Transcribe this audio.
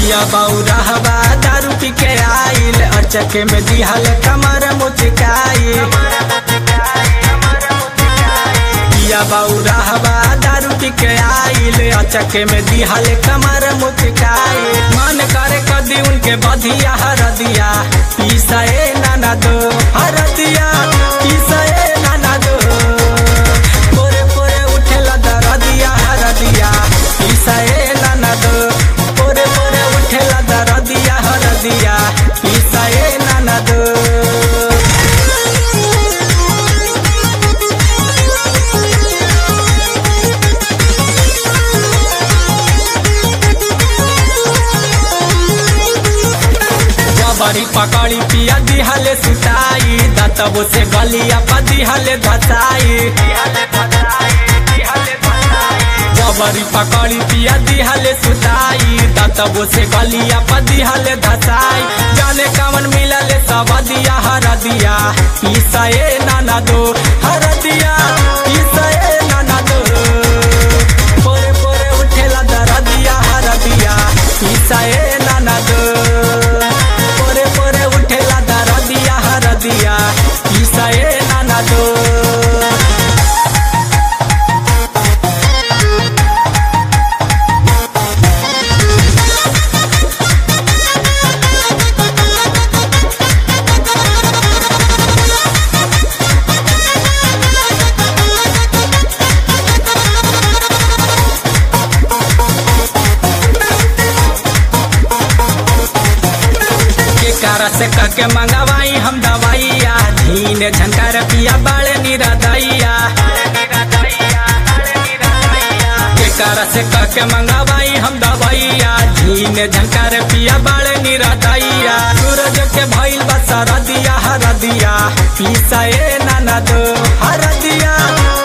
पिया बौरहवा दारू पी के आइल अचके में दिहल कमर मुचकाई। पिया बौरहवा दारू पी के आइल अचके में दिहल कमर मुचकाई। मन करे कदी उनके बधिया हरदिया पीसाए नाना दो हरदिया पीसाए नाना दो। पोरे पोरे उठेला दरदिया हरदिया पीसाए नाना दो। पोरे पोरे उठेला दरदिया हरदिया पीसाए नाना दो। बड़ी पकड़ी पिया दिहले सुताई दतबो से गलिया पर दिहले धसाई। बड़ी पकड़ी पिया दिहले सुताई दतबो से गलिया पर दिहले धसाई। जाने कवन मिलले सब दिया हरदिया पीसाए नाना दो हरदिया पीसाए नाना दो। पोरे पोरे उठेला दरदिया हरदिया पीसाए नाना दो। पोरे पोरे उठेला दरदिया हरदिया पीसाए नाना दो। कार से कके मंगवाई हम दवाइया धीन झंकार पिया बाले निरदैया। कार से कके मंगवाई हम दवाइया धीन झंकार पिया बाले निरदैया। सूरज के भइल बस हरदिया हरदिया पीसाए नाना दो हरदिया